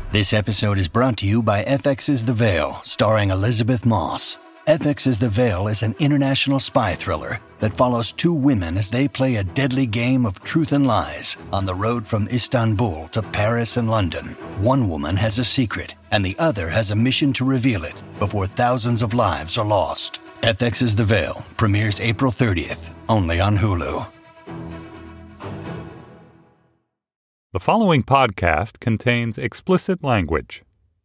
This episode is brought to you by FX's The Veil, starring Elizabeth Moss. FX's The Veil is an international spy thriller that follows two women as they play a deadly game of truth and lies on the road from Istanbul to Paris and London. One woman has a secret, and the other has a mission to reveal it before thousands of lives are lost. FX's The Veil premieres April 30th, only on Hulu. The following podcast contains explicit language.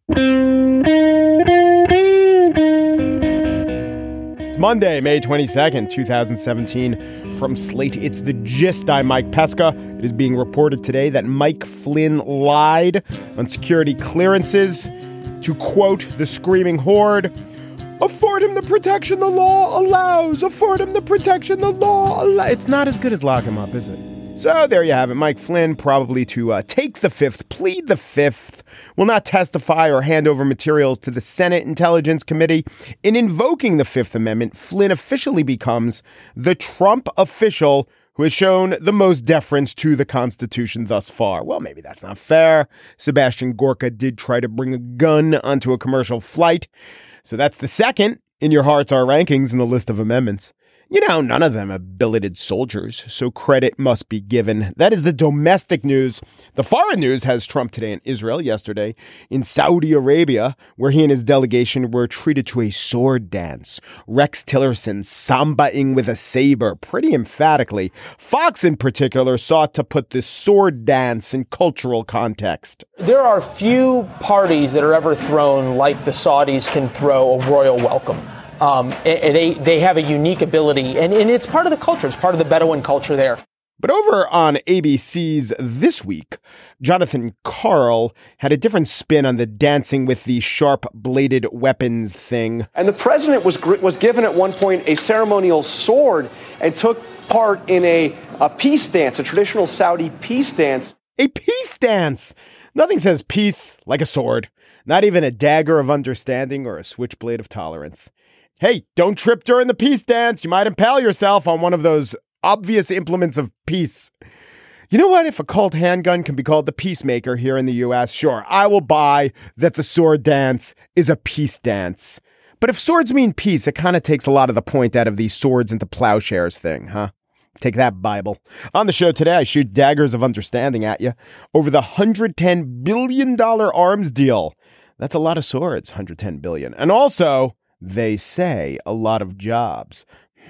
It's Monday, May 22nd, 2017. From Slate, it's The Gist. I'm Mike Pesca. It is being reported today that Mike Flynn lied on security clearances to, quote, the screaming horde, afford him the protection the law allows. Afford him the protection the law allows. It's not as good as lock him up, is it? So there you have it. Mike Flynn, probably to take the fifth, plead the fifth, will not testify or hand over materials to the Senate Intelligence Committee. In invoking the Fifth Amendment, Flynn officially becomes the Trump official who has shown the most deference to the Constitution thus far. Well, maybe that's not fair. Sebastian Gorka did try to bring a gun onto a commercial flight. So that's the second in your Hearts Are rankings in the list of amendments. You know, none of them are billeted soldiers, so credit must be given. That is the domestic news. The foreign news has Trump today in Israel, yesterday in Saudi Arabia, where he and his delegation were treated to a sword dance. Rex Tillerson sambaing with a saber, pretty emphatically. Fox, in particular, sought to put this sword dance in cultural context. There are few parties that are ever thrown like the Saudis can throw a royal welcome. They have a unique ability, and it's part of the culture. It's part of the Bedouin culture there. But over on ABC's This Week, Jonathan Karl had a different spin on the dancing with the sharp-bladed weapons thing. And the president was given at one point a ceremonial sword and took part in a peace dance, a traditional Saudi peace dance. A peace dance! Nothing says peace like a sword. Not even a dagger of understanding or a switchblade of tolerance. Hey, don't trip during the peace dance. You might impale yourself on one of those obvious implements of peace. You know what? If a Colt handgun can be called the peacemaker here in the U.S., sure, I will buy that the sword dance is a peace dance. But if swords mean peace, it kind of takes a lot of the point out of the swords into plowshares thing, huh? Take that, Bible. On the show today, I shoot daggers of understanding at you over the $110 billion arms deal. That's a lot of swords, $110 billion. And also, they say a lot of jobs.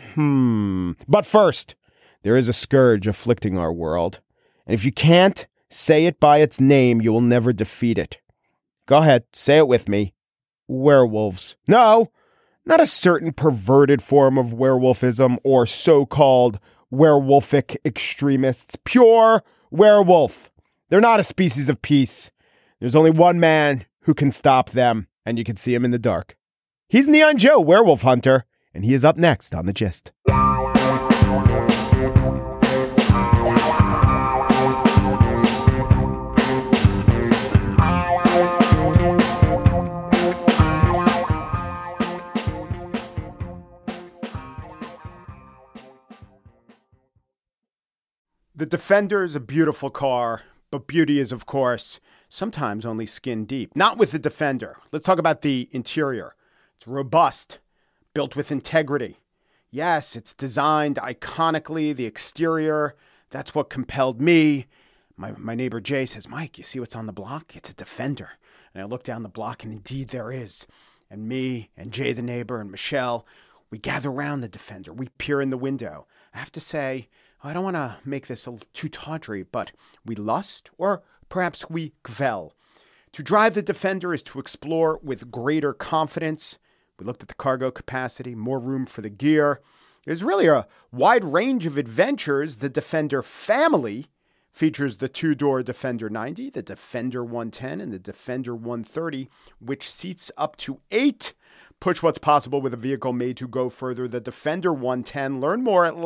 But first, there is a scourge afflicting our world. And if you can't say it by its name, you will never defeat it. Go ahead, say it with me. Werewolves. No, not a certain perverted form of werewolfism or so-called werewolfic extremists. Pure werewolf. They're not a species of peace. There's only one man who can stop them, and you can see him in the dark. He's Neon Joe, werewolf hunter, and he is up next on The Gist. The Defender is a beautiful car, but beauty is, of course, sometimes only skin deep. Not with the Defender. Let's talk about the interior. It's robust, built with integrity. Yes, it's designed iconically, the exterior. That's what compelled me. My neighbor Jay says, Mike, you see what's on the block? It's a Defender. And I look down the block, and indeed there is. And me and Jay the neighbor and Michelle, we gather around the Defender. We peer in the window. I have to say, I don't want to make this too tawdry, but we lust, or perhaps we gvel. To drive the Defender is to explore with greater confidence. We looked at the cargo capacity, more room for the gear. There's really a wide range of adventures. The Defender family features the two-door Defender 90, the Defender 110, and the Defender 130, which seats up to 8. Push what's possible with a vehicle made to go further. The Defender 110. Learn more at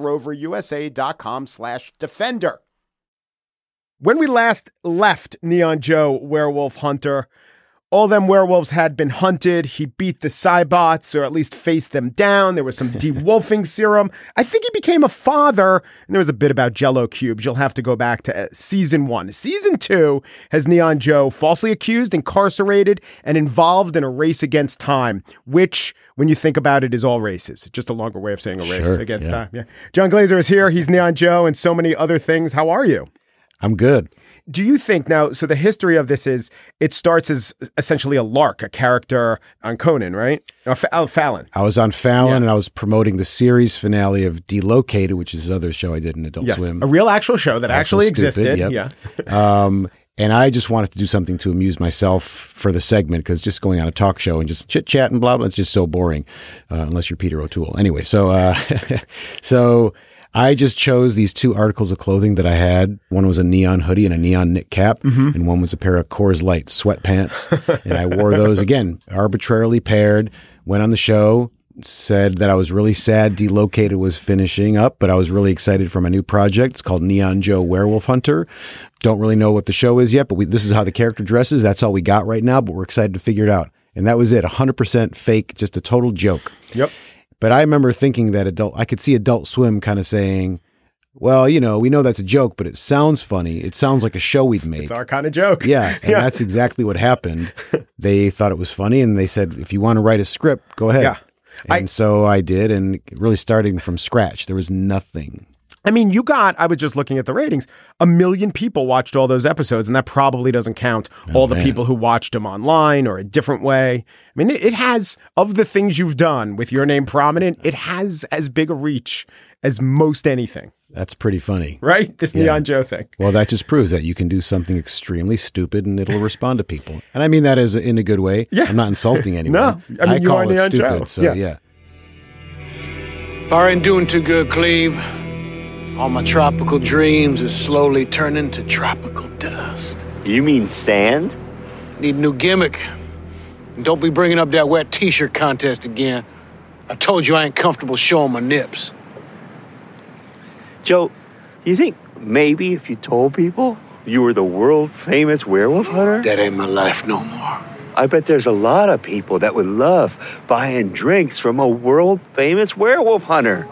LandRoverUSA.com/Defender. When we last left Neon Joe, werewolf hunter, all them werewolves had been hunted. He beat the Cybots, or at least faced them down. There was some de-wolfing serum. I think he became a father. And there was a bit about Jell-O cubes. You'll have to go back to season 1. Season 2 has Neon Joe falsely accused, incarcerated, and involved in a race against time, which, when you think about it, is all races. Just a longer way of saying a race against time. Yeah. John Glazer is here. He's Neon Joe and so many other things. How are you? I'm good. Do you think now, so the history of this is, it starts as essentially a lark, a character on Conan, right? Or Fallon. I was on Fallon and I was promoting the series finale of Delocated, which is another show I did in Adult Swim. A real actual show that actually existed. Yep. Yeah. And I just wanted to do something to amuse myself for the segment, because just going on a talk show and just chit-chat and blah, blah, it's just so boring, unless you're Peter O'Toole. Anyway, so I just chose these 2 articles of clothing that I had. One was a neon hoodie and a neon knit cap, and one was a pair of Coors Light sweatpants. And I wore those, again, arbitrarily paired, went on the show, said that I was really sad Delocated was finishing up, but I was really excited for my new project. It's called Neon Joe Werewolf Hunter. Don't really know what the show is yet, but this is how the character dresses. That's all we got right now, but we're excited to figure it out. And that was it, 100% fake, just a total joke. Yep. But I remember thinking that I could see Adult Swim kind of saying, well, we know that's a joke, but it sounds funny. It sounds like a show we'd make. It's our kind of joke. Yeah, and that's exactly what happened. They thought it was funny, and they said, if you want to write a script, go ahead. Yeah. And so I did, and really starting from scratch. There was nothing. I mean, I was just looking at the ratings, 1 million people watched all those episodes, and that probably doesn't count all the people who watched them online or a different way. I mean, it has, of the things you've done with your name prominent, it has as big a reach as most anything. That's pretty funny. Right? This Neon Joe thing. Well, that just proves that you can do something extremely stupid and it'll respond to people. And I mean that as in a good way. Yeah. I'm not insulting anyone. No, I mean, call it Neon stupid, Joe. so yeah. I ain't doing too good, Cleve. All my tropical dreams is slowly turning to tropical dust. You mean sand? Need a new gimmick. And don't be bringing up that wet t-shirt contest again. I told you I ain't comfortable showing my nips. Joe, you think maybe if you told people you were the world-famous werewolf hunter? That ain't my life no more. I bet there's a lot of people that would love buying drinks from a world-famous werewolf hunter.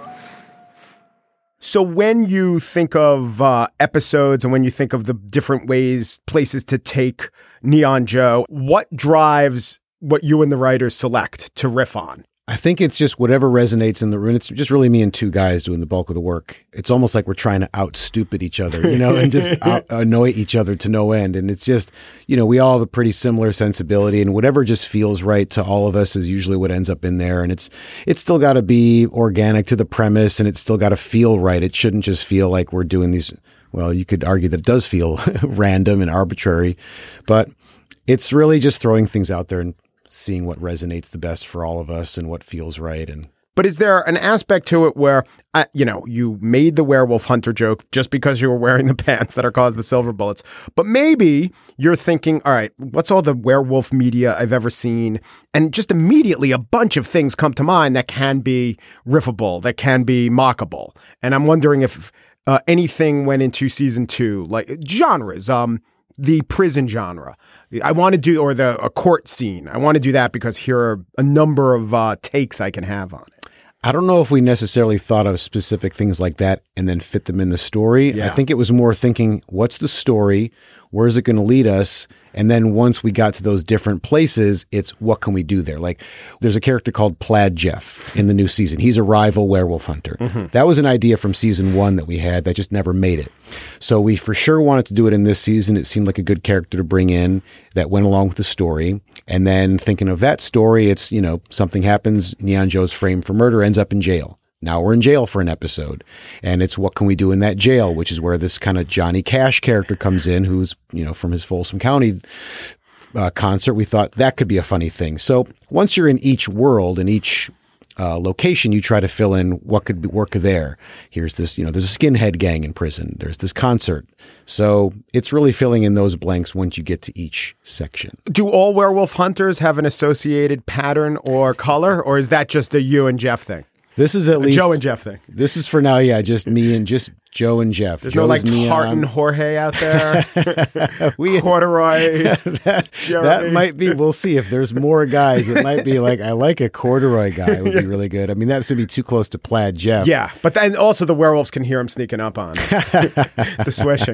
So when you think of episodes and when you think of the different places to take Neon Joe, what drives what you and the writers select to riff on? I think it's just whatever resonates in the room. It's just really me and 2 guys doing the bulk of the work. It's almost like we're trying to out-stupid each other, and just annoy each other to no end. And it's just, we all have a pretty similar sensibility, and whatever just feels right to all of us is usually what ends up in there. And it's still got to be organic to the premise, and it's still got to feel right. It shouldn't just feel like we're doing these, well, you could argue that it does feel random and arbitrary, but it's really just throwing things out there and seeing what resonates the best for all of us and what feels right. But is there an aspect to it where, you made the werewolf hunter joke just because you were wearing the pants that are caused the silver bullets, but maybe you're thinking, all right, what's all the werewolf media I've ever seen? And just immediately a bunch of things come to mind that can be riffable, that can be mockable. And I'm wondering if anything went into season 2, like genres, the prison genre. I want to do, or a court scene. I want to do that because here are a number of takes I can have on it. I don't know if we necessarily thought of specific things like that and then fit them in the story. Yeah. I think it was more thinking, what's the story? Where is it going to lead us? And then once we got to those different places, it's what can we do there? Like there's a character called Plaid Jeff in the new season. He's a rival werewolf hunter. Mm-hmm. That was an idea from season 1 that we had that just never made it. So we for sure wanted to do it in this season. It seemed like a good character to bring in that went along with the story. And then thinking of that story, it's, something happens, Neon Joe's framed for murder, ends up in jail. Now we're in jail for an episode, and it's what can we do in that jail, which is where this kind of Johnny Cash character comes in, who's, from his Folsom County concert. We thought that could be a funny thing. So once you're in each world, in each location, you try to fill in what could work there. Here's this, there's a skinhead gang in prison. There's this concert. So it's really filling in those blanks once you get to each section. Do all werewolf hunters have an associated pattern or color, or is that just a you and Jeff thing? This is at least Joe and Jeff thing. This is for now, just me and just Joe and Jeff. There's Joe's no like Neon. Tartan Jorge out there. Corduroy. that might be. We'll see if there's more guys. It might be like I like a corduroy guy would be really good. I mean, that's going to be too close to plaid Jeff. Yeah, but then also the werewolves can hear him sneaking up on him. The swishing.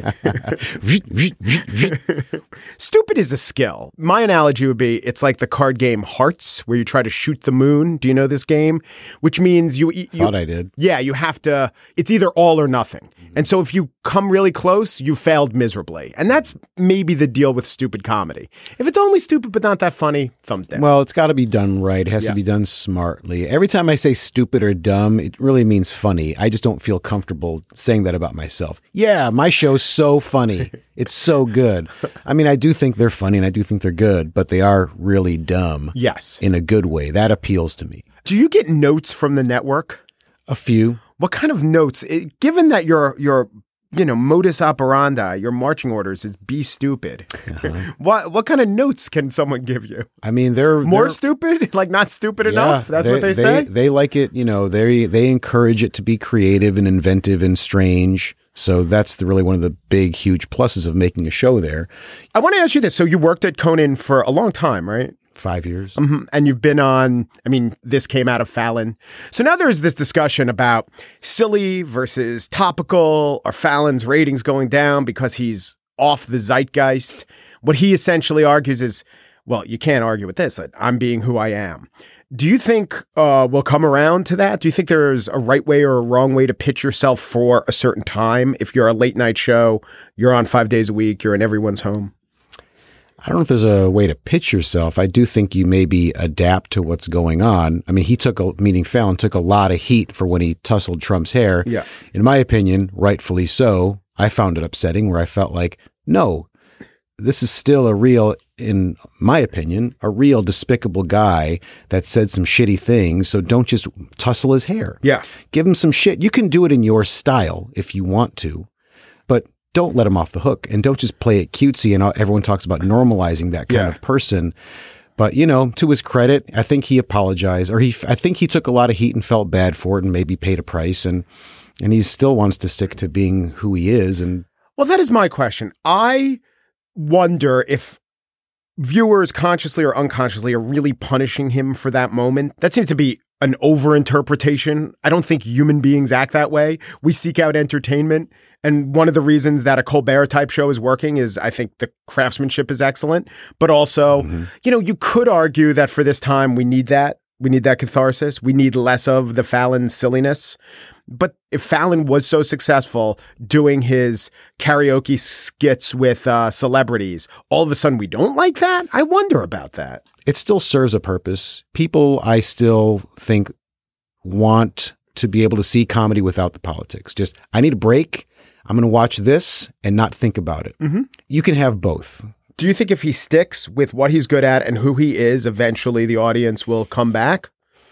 Stupid is a skill. My analogy would be it's like the card game Hearts, where you try to shoot the moon. Do you know this game? Which means you thought I did. Yeah, you have to. It's either all or nothing. And so if you come really close, you failed miserably. And that's maybe the deal with stupid comedy. If it's only stupid but not that funny, thumbs down. Well, it's got to be done right. It has to be done smartly. Every time I say stupid or dumb, it really means funny. I just don't feel comfortable saying that about myself. Yeah, my show's so funny. It's so good. I mean, I do think they're funny and I do think they're good, but they are really dumb. Yes. In a good way. That appeals to me. Do you get notes from the network? A few. What kind of notes? Given that your modus operandi, your marching orders is be stupid. Uh-huh. What kind of notes can someone give you? I mean, they're more stupid, like not stupid enough. That's what they say. They like it. They encourage it to be creative and inventive and strange. So that's really one of the big, huge pluses of making a show there. I want to ask you this. So you worked at Conan for a long time, right? 5 years. Mm-hmm. And you've been on, this came out of Fallon. So now there's this discussion about silly versus topical. Are Fallon's ratings going down because he's off the zeitgeist? What he essentially argues is, well, you can't argue with this, that I'm being who I am. Do you think we'll come around to that? Do you think there's a right way or a wrong way to pitch yourself for a certain time? If you're a late night show, you're on 5 days a week, you're in everyone's home. I don't know if there's a way to pitch yourself. I do think you maybe adapt to what's going on. I mean, Fallon took a lot of heat for when he tussled Trump's hair. Yeah. In my opinion, rightfully so. I found it upsetting where I felt like, no, this is still in my opinion, a real despicable guy that said some shitty things. So don't just tussle his hair. Yeah. Give him some shit. You can do it in your style if you want to, but don't let him off the hook and don't just play it cutesy. And everyone talks about normalizing that kind of person. But, to his credit, I think he apologized I think he took a lot of heat and felt bad for it and maybe paid a price. And he still wants to stick to being who he is. And well, that is my question. I wonder if viewers consciously or unconsciously are really punishing him for that moment. That seems to be an overinterpretation. I don't think human beings act that way. We seek out entertainment. And one of the reasons that a Colbert type show is working is I think the craftsmanship is excellent. But also, you could argue that for this time, we need that. We need that catharsis. We need less of the Fallon silliness. But if Fallon was so successful doing his karaoke skits with celebrities, all of a sudden we don't like that? I wonder about that. It still serves a purpose. People, I still think, want to be able to see comedy without the politics. Just, I need a break. I'm going to watch this and not think about it. Mm-hmm. You can have both. Do you think if he sticks with what he's good at and who he is, eventually the audience will come back?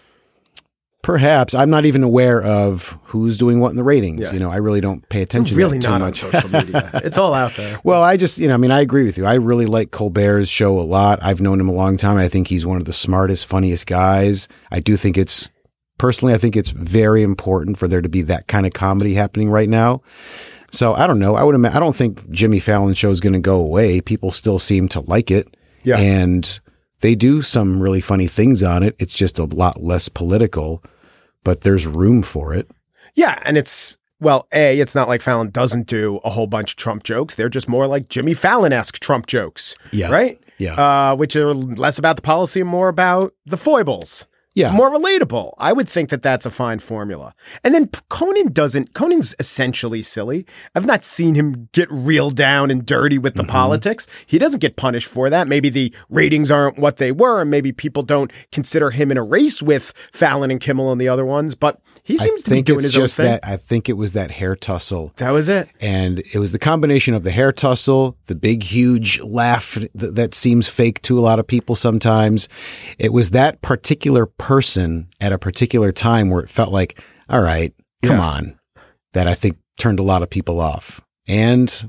Perhaps. I'm not even aware of who's doing what in the ratings. Yeah. I really don't pay attention really to that too much. On social media. It's all out there. Well, I agree with you. I really like Colbert's show a lot. I've known him a long time. I think he's one of the smartest, funniest guys. I do think I think it's very important for there to be that kind of comedy happening right now. So I don't know. I don't think Jimmy Fallon's show is going to go away. People still seem to like it. Yeah. And they do some really funny things on it. It's just a lot less political, but there's room for it. Yeah. And it's not like Fallon doesn't do a whole bunch of Trump jokes. They're just more like Jimmy Fallon-esque Trump jokes. Yeah. Right? Yeah. Which are less about the policy and more about the foibles. Yeah. More relatable. I would think that that's a fine formula. And then Conan's essentially silly. I've not seen him get reeled down and dirty with the politics. He doesn't get punished for that. Maybe the ratings aren't what they were, and maybe people don't consider him in a race with Fallon and Kimmel and the other ones, but he seems to be doing his own thing. I think it was that hair tussle. That was it. And it was the combination of the hair tussle, the big, huge laugh that seems fake to a lot of people sometimes. It was that particular person at a particular time where it felt like, all right, come on, that I think turned a lot of people off. And,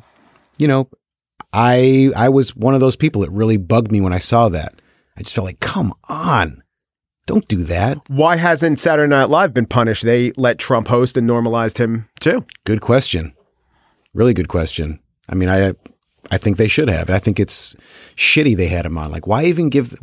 I was one of those people. It really bugged me when I saw that. I just felt like, come on. Don't do that. Why hasn't Saturday Night Live been punished? They let Trump host and normalized him too. Good question. Really good question. I mean, I think they should have. I think it's shitty they had him on. Like, why even give?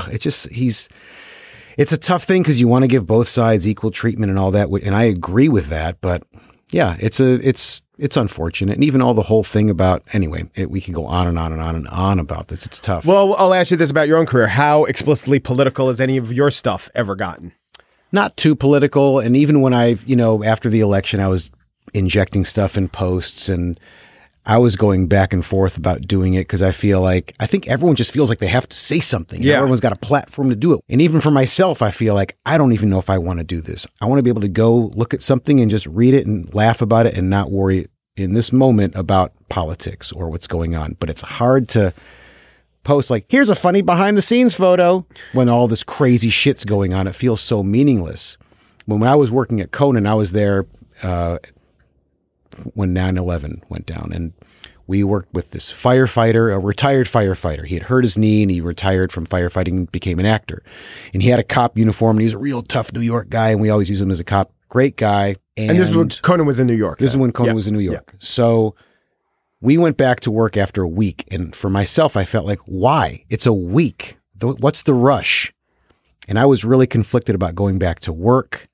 It's a tough thing because you want to give both sides equal treatment and all that, and I agree with that. But yeah, it's unfortunate, and even all the whole thing about we can go on and on and on and on about this. It's tough. Well, I'll ask you this about your own career: how explicitly political has any of your stuff ever gotten? Not too political, and even when after the election, I was injecting stuff in posts and I was going back and forth about doing it because I think everyone just feels like they have to say something. Yeah. Everyone's got a platform to do it. And even for myself, I feel like I don't even know if I want to do this. I want to be able to go look at something and just read it and laugh about it and not worry in this moment about politics or what's going on. But it's hard to post like, here's a funny behind the scenes photo when all this crazy shit's going on. It feels so meaningless. When I was working at Conan, I was there when 9/11 went down, and we worked with this firefighter, a retired firefighter. He had hurt his knee and he retired from firefighting and became an actor. And he had a cop uniform and he's a real tough New York guy, and we always use him as a cop. Great guy. And this is when Conan was in New York. This is when Conan was in New York. Yeah. So we went back to work after a week, and for myself, I felt like, why? It's a week. What's the rush? And I was really conflicted about going back to work.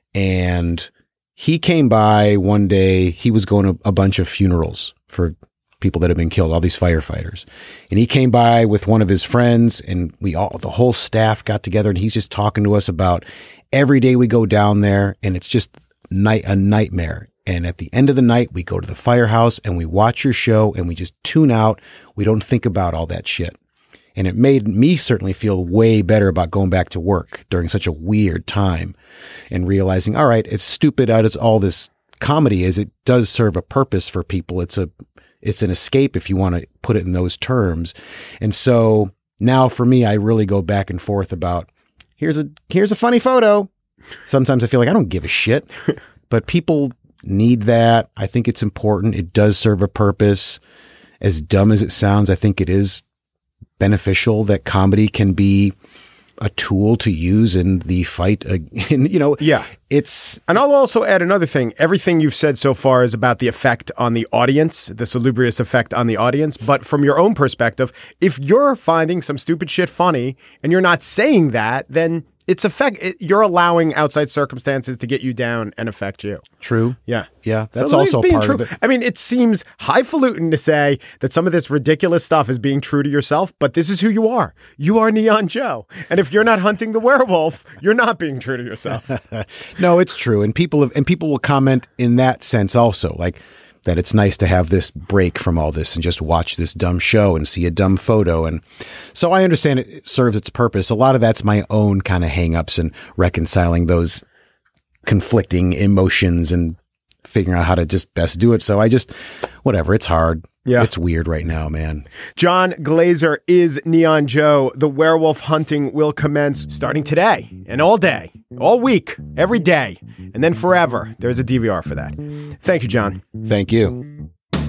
And he came by one day. He was going to a bunch of funerals for people that have been killed, all these firefighters. And he came by with one of his friends, and the whole staff got together, and he's just talking to us about every day we go down there, and it's just a nightmare. And at the end of the night, we go to the firehouse and we watch your show and we just tune out. We don't think about all that shit. And it made me certainly feel way better about going back to work during such a weird time and realizing, all right, it's stupid as all this comedy is. It does serve a purpose for people. It's an escape if you want to put it in those terms. And so now for me, I really go back and forth about here's a funny photo. Sometimes I feel like I don't give a shit, but people need that. I think it's important. It does serve a purpose. As dumb as it sounds, I think it is beneficial that comedy can be a tool to use in the fight. Yeah. And I'll also add another thing. Everything you've said so far is about the effect on the audience, the salubrious effect on the audience. But from your own perspective, if you're finding some stupid shit funny and you're not saying that, then you're allowing outside circumstances to get you down and affect you. True. Yeah. Yeah. That's also part of it. I mean, it seems highfalutin to say that some of this ridiculous stuff is being true to yourself, but this is who you are. You are Neon Joe. And if you're not hunting the werewolf, you're not being true to yourself. No, it's true. And people will comment in that sense also, like that it's nice to have this break from all this and just watch this dumb show and see a dumb photo. And so I understand it serves its purpose. A lot of that's my own kind of hangups and reconciling those conflicting emotions and figuring out how to just best do it. So whatever, it's hard. Yeah. It's weird right now, man. Jon Glaser is Neon Joe. The werewolf hunting will commence starting today and all day, all week, every day, and then forever. There's a DVR for that. Thank you, Jon. Thank you.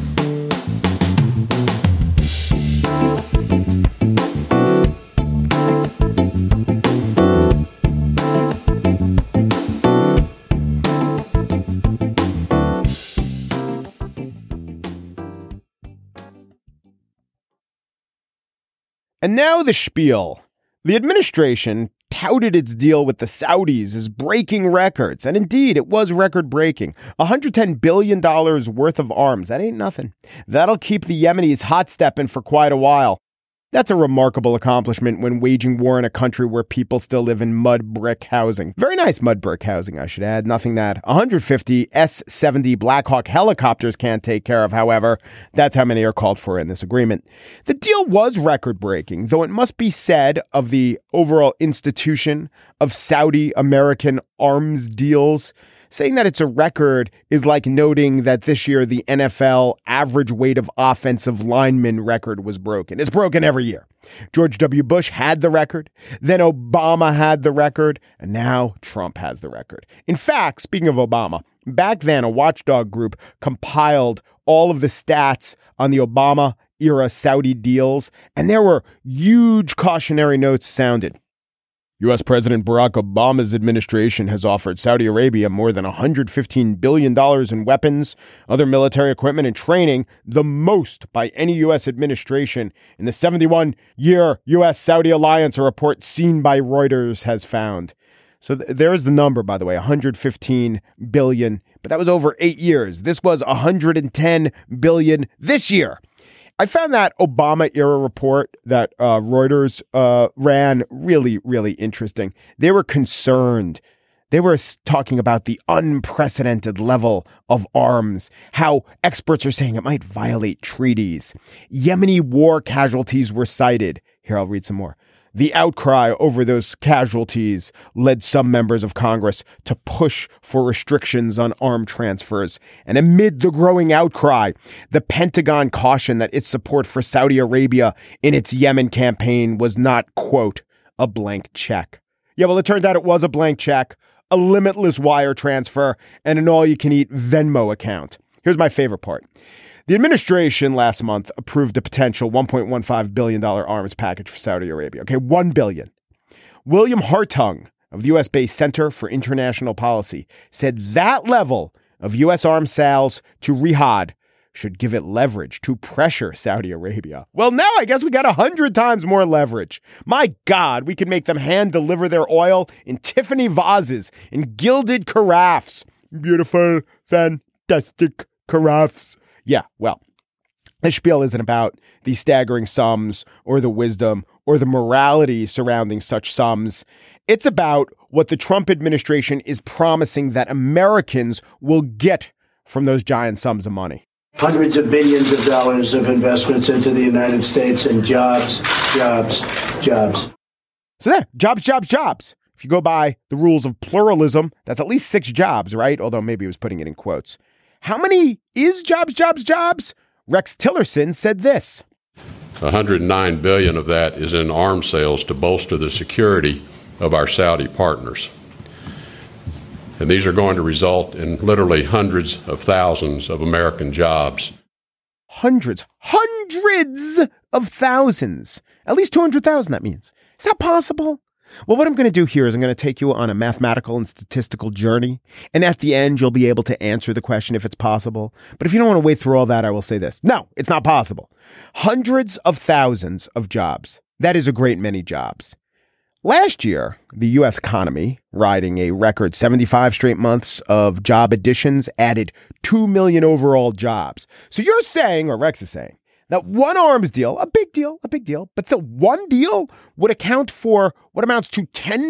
And now the spiel. The administration touted its deal with the Saudis as breaking records. And indeed, it was record-breaking. $110 billion worth of arms. That ain't nothing. That'll keep the Yemenis hot-stepping for quite a while. That's a remarkable accomplishment when waging war in a country where people still live in mud brick housing. Very nice mud brick housing, I should add. Nothing that 150 S-70 Black Hawk helicopters can't take care of, however. That's how many are called for in this agreement. The deal was record-breaking, though it must be said of the overall institution of Saudi-American arms deals. Saying that it's a record is like noting that this year the NFL average weight of offensive lineman record was broken. It's broken every year. George W. Bush had the record, then Obama had the record, and now Trump has the record. In fact, speaking of Obama, back then a watchdog group compiled all of the stats on the Obama-era Saudi deals, and there were huge cautionary notes sounded. U.S. President Barack Obama's administration has offered Saudi Arabia more than $115 billion in weapons, other military equipment, and training, the most by any U.S. administration in the 71-year U.S.-Saudi alliance, a report seen by Reuters has found. So there's the number, by the way, $115 billion, but that was over 8 years. This was $110 billion this year. I found that Obama-era report that Reuters ran really, really interesting. They were concerned. They were talking about the unprecedented level of arms, how experts are saying it might violate treaties. Yemeni war casualties were cited. Here, I'll read some more. The outcry over those casualties led some members of Congress to push for restrictions on arm transfers. And amid the growing outcry, the Pentagon cautioned that its support for Saudi Arabia in its Yemen campaign was not, quote, a blank check. Yeah, well, it turned out it was a blank check, a limitless wire transfer, and an all-you-can-eat Venmo account. Here's my favorite part. The administration last month approved a potential $1.15 billion arms package for Saudi Arabia. Okay, $1 billion. William Hartung of the U.S.-based Center for International Policy said that level of U.S. arms sales to Riyadh should give it leverage to pressure Saudi Arabia. Well, now I guess we got 100 times more leverage. My God, we could make them hand deliver their oil in Tiffany vases, in gilded carafes. Beautiful, fantastic carafes. Yeah, well, this spiel isn't about the staggering sums or the wisdom or the morality surrounding such sums. It's about what the Trump administration is promising that Americans will get from those giant sums of money. Hundreds of billions of dollars of investments into the United States and jobs, jobs, jobs. So there, jobs, jobs, jobs. If you go by the rules of pluralism, that's at least 6 jobs, right? Although maybe he was putting it in quotes. How many is jobs, jobs, jobs? Rex Tillerson said this. $109 billion of that is in arms sales to bolster the security of our Saudi partners. And these are going to result in literally hundreds of thousands of American jobs. Hundreds of thousands. At least 200,000, that means. Is that possible? Well, what I'm going to do here is I'm going to take you on a mathematical and statistical journey. And at the end, you'll be able to answer the question if it's possible. But if you don't want to wade through all that, I will say this. No, it's not possible. Hundreds of thousands of jobs. That is a great many jobs. Last year, the U.S. economy, riding a record 75 straight months of job additions, added 2 million overall jobs. So you're saying, or Rex is saying, that one arms deal, a big deal, but the one deal would account for what amounts to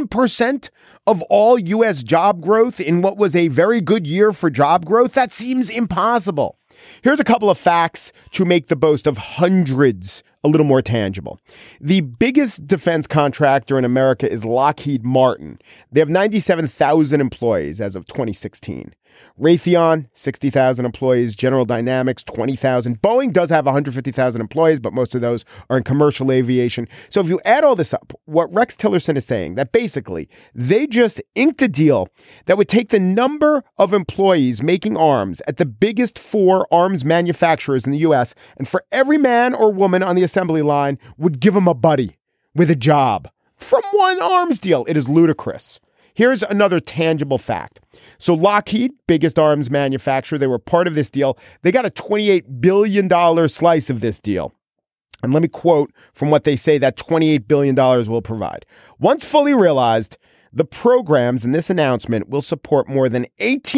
10% of all U.S. job growth in what was a very good year for job growth? That seems impossible. Here's a couple of facts to make the boast of hundreds a little more tangible. The biggest defense contractor in America is Lockheed Martin. They have 97,000 employees as of 2016. Raytheon, 60,000 employees. General Dynamics, 20,000. Boeing does have 150,000 employees, but most of those are in commercial aviation. So if you add all this up, what Rex Tillerson is saying, that basically they just inked a deal that would take the number of employees making arms at the biggest 4 arms manufacturers in the U.S., and for every man or woman on the assembly line would give them a buddy with a job from one arms deal. It is ludicrous. Here's another tangible fact. So Lockheed, biggest arms manufacturer, they were part of this deal. They got a $28 billion slice of this deal. And let me quote from what they say that $28 billion will provide. Once fully realized, the programs in this announcement will support more than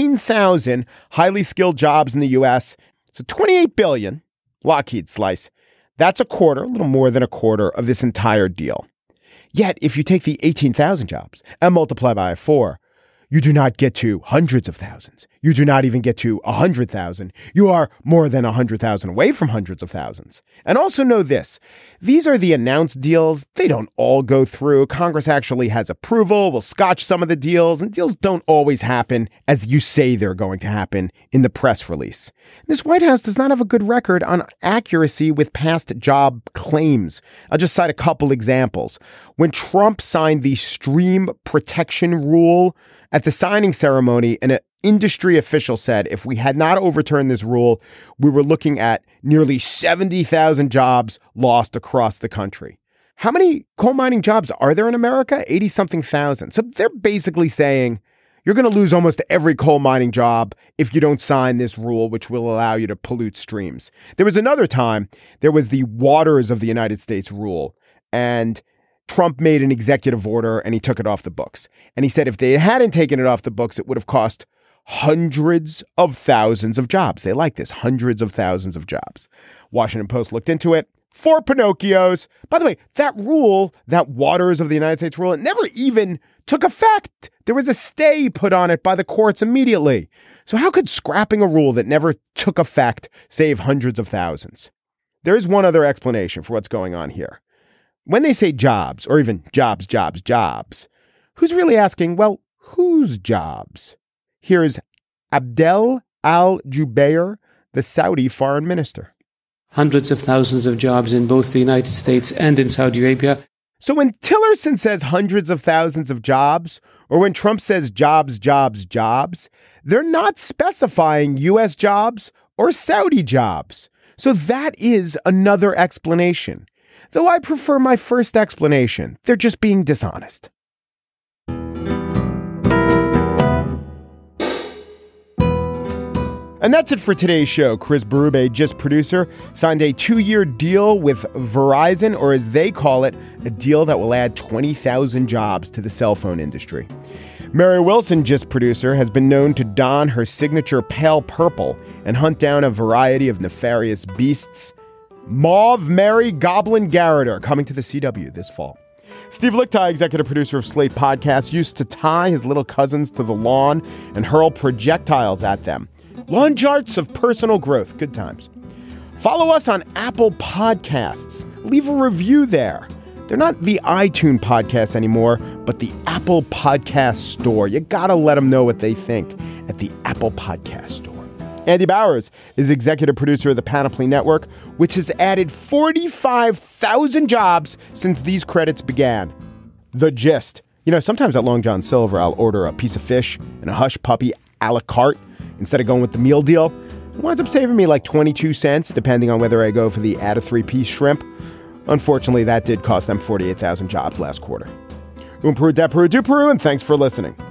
18,000 highly skilled jobs in the U.S. So $28 billion, Lockheed slice, that's a quarter, a little more than a quarter of this entire deal. Yet, if you take the 18,000 jobs and multiply by 4, you do not get to hundreds of thousands. You do not even get to 100,000. You are more than 100,000 away from hundreds of thousands. And also know this. These are the announced deals. They don't all go through. Congress actually has approval, will scotch some of the deals, and deals don't always happen as you say they're going to happen in the press release. This White House does not have a good record on accuracy with past job claims. I'll just cite a couple examples. When Trump signed the Stream Protection Rule at the signing ceremony, an industry official said if we had not overturned this rule, we were looking at nearly 70,000 jobs lost across the country. How many coal mining jobs are there in America? 80-something thousand. So they're basically saying you're going to lose almost every coal mining job if you don't sign this rule, which will allow you to pollute streams. There was another time, there was the Waters of the United States rule, and Trump made an executive order and he took it off the books. And he said if they hadn't taken it off the books, it would have cost hundreds of thousands of jobs. They like this, hundreds of thousands of jobs. Washington Post looked into it. 4 Pinocchios. By the way, that rule, that Waters of the United States rule, it never even took effect. There was a stay put on it by the courts immediately. So how could scrapping a rule that never took effect save hundreds of thousands? There is one other explanation for what's going on here. When they say jobs, or even jobs, who's really asking, well, whose jobs? Here's Abdel Al-Jubeir, the Saudi foreign minister. Hundreds of thousands of jobs in both the United States and in Saudi Arabia. So when Tillerson says hundreds of thousands of jobs, or when Trump says jobs, they're not specifying U.S. jobs or Saudi jobs. So that is another explanation. Though I prefer my first explanation. They're just being dishonest. And that's it for today's show. Chris Berube, just producer, signed a 2-year deal with Verizon, or as they call it, a deal that will add 20,000 jobs to the cell phone industry. Mary Wilson, just producer, has been known to don her signature pale purple and hunt down a variety of nefarious beasts. Mauve Mary Goblin Garroter coming to the CW this fall. Steve Lickteig, executive producer of Slate Podcasts, used to tie his little cousins to the lawn and hurl projectiles at them. Lawn charts of personal growth. Good times. Follow us on Apple Podcasts. Leave a review there. They're not the iTunes podcast anymore, but the Apple Podcast Store. You gotta let them know what they think at the Apple Podcast Store. Andy Bowers is executive producer of the Panoply Network, which has added 45,000 jobs since these credits began. The gist. You know, sometimes at Long John Silver, I'll order a piece of fish and a hush puppy a la carte instead of going with the meal deal. It winds up saving me like 22 cents, depending on whether I go for the add a 3-piece shrimp. Unfortunately, that did cost them 48,000 jobs last quarter. Peru, de Peru, du Peru, and thanks for listening.